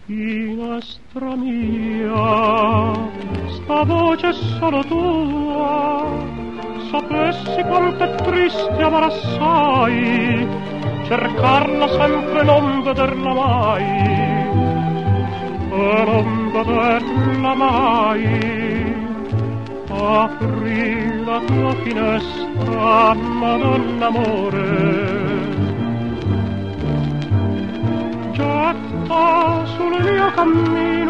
Finestra mia, sta voce solo tua, sapessi quanto è triste amar assai, cercarla sempre e non vederla mai, e non vederla mai. Apri la tua finestra, Madonna amore, getta sul mio cammino